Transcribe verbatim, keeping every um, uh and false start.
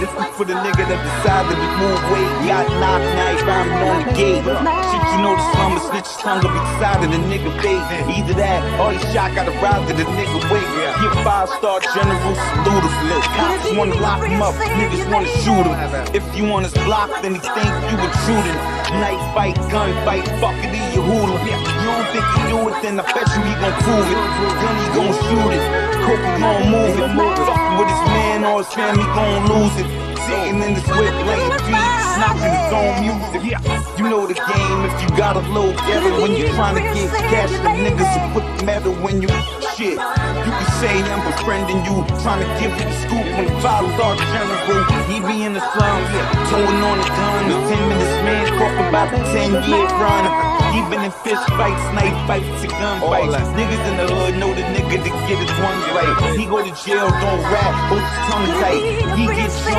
This is for the nigga that decided to move weight. Got knocked, now he rhyming on the gate. Shit, you know the slumber snitch's tongue gonna be decided the nigga fade. Either that or he shot got a ride to the nigga wait. Get five star general salute him. Cops wanna lock him up, niggas wanna shoot him. If you on his block, then he think you intruding. Knife fight, gun fight, fuck it in your hula. You don't think he do it, then I bet you he gon' prove it. Then he gon' shoot it. Coke he gon' move it. Fuckin' with his man or his family gon' lose it. Sitting in his whip, laying beats, knocking his own music. You know the game if you got a little ghetto. When you tryna get cash, the niggas will put the metal when you shit. You can say I'm befriending you, tryna give you the scoop on the five star general. He be in the slums, yeah, towing on the gun. The ten minutes man talk about the ten year run. He been in fist fights, knife fights, and gun fights. Niggas in the hood know the nigga to get his ones right. He go to jail, don't rap, hold his tongue tight. He gets